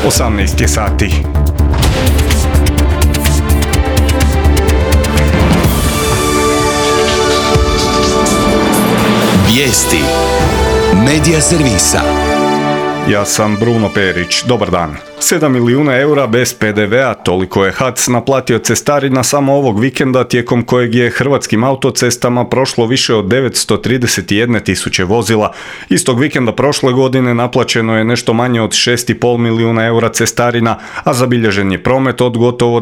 18 je sati. Vijesti Medija servisa. Ja sam Bruno Perić, dobar dan. 7 milijuna eura bez PDV-a, toliko je HAC naplatio cestarina samo ovog vikenda, tijekom kojeg je Hrvatskim autocestama prošlo više od 931 tisuće vozila. Istog vikenda prošle godine naplaćeno je nešto manje od 6,5 milijuna eura cestarina, a zabilježen je promet od gotovo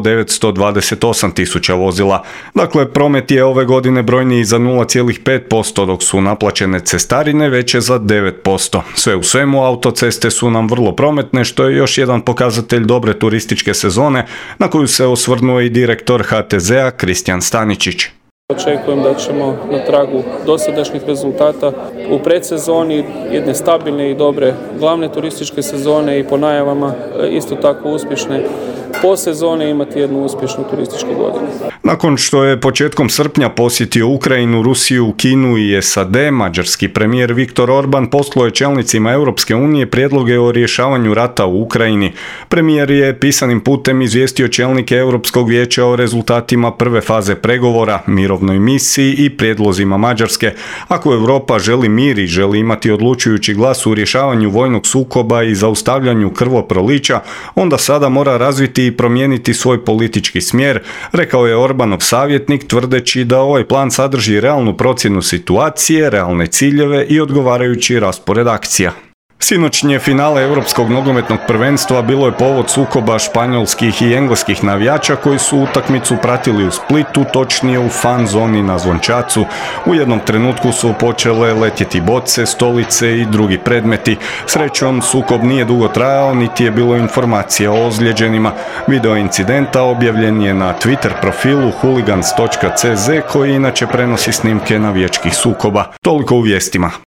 928 tisuća vozila. Dakle, promet je ove godine brojniji za 0,5%, dok su naplaćene cestarine veće za 9%. Sve u svemu, autoceste su nam vrlo prometne, što je još jedan pokazatelj dobre turističke sezone na koju se osvrnuo i direktor HTZ-a Kristijan Staničić. Očekujem da ćemo na tragu dosadašnjih rezultata u predsezoni jedne stabilne i dobre glavne turističke sezone i po najavama isto tako uspješne posezone imati jednu uspješnu turističku godinu. Nakon što je početkom srpnja posjetio Ukrajinu, Rusiju, Kinu i SAD, mađarski premijer Viktor Orban poslao je čelnicima Europske unije prijedloge o rješavanju rata u Ukrajini. Premijer je pisanim putem izvijestio čelnike Europskog vijeća o rezultatima prve faze pregovora, mirovnoj misiji i prijedlozima Mađarske. Ako Europa želi mir i želi imati odlučujući glas u rješavanju vojnog sukoba i zaustavljanju krvoprolića, onda sada mora razviti i promijeniti svoj politički smjer, rekao je Orbanov savjetnik, tvrdeći da ovaj plan sadrži realnu procjenu situacije, realne ciljeve i odgovarajući raspored akcija. Sinoćnje finale Europskog nogometnog prvenstva bilo je povod sukoba španjolskih i engleskih navijača koji su utakmicu pratili u Splitu, točnije u fan zoni na Zvončacu. U jednom trenutku su počele letjeti boce, stolice i drugi predmeti. Srećom, sukob nije dugo trajao, niti je bilo informacija o ozlijeđenima. Video incidenta objavljen je na Twitter profilu hooligans.cz koji inače prenosi snimke navijačkih sukoba. Toliko u vijestima.